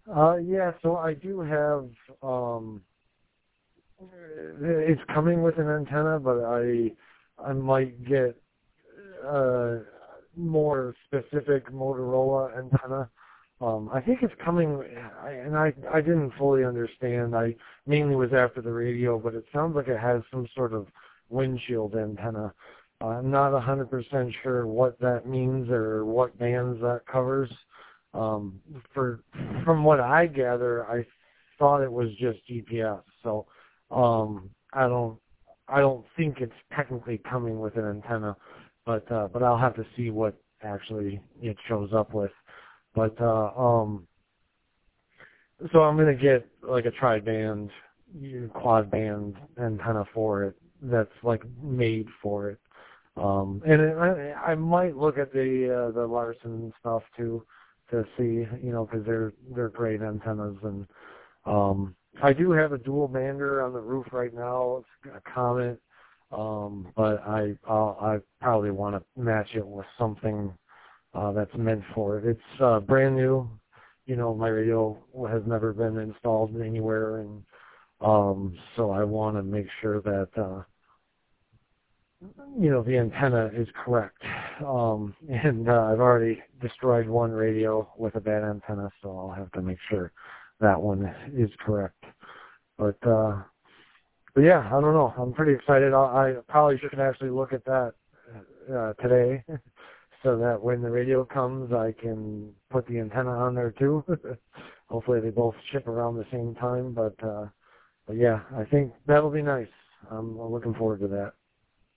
Yeah, so I do have, um, it's coming with an antenna, but I might get uh, more specific Motorola antenna. I think it's coming, and I didn't fully understand. I mainly was after the radio, but it sounds like it has some sort of windshield antenna. I'm not 100% sure what that means or what bands that covers. Um, for from what I gather, I thought it was just GPS. So I don't think it's technically coming with an antenna, but I'll have to see what actually it shows up with. But so I'm gonna get like a tri-band, quad band antenna for it that's like made for it. And I might look at the Larson stuff too to see, because they're great antennas. And I do have a dual bander on the roof right now. It's a Comet, but I probably want to match it with something that's meant for it. It's brand new. My radio has never been installed anywhere, and so I want to make sure that the antenna is correct. And I've already destroyed one radio with a bad antenna, so I'll have to make sure that one is correct. But yeah, I don't know. I'm pretty excited. I probably should actually look at that today, so that when the radio comes, I can put the antenna on there too. Hopefully, they both ship around the same time. But yeah, I think that'll be nice. I'm looking forward to that.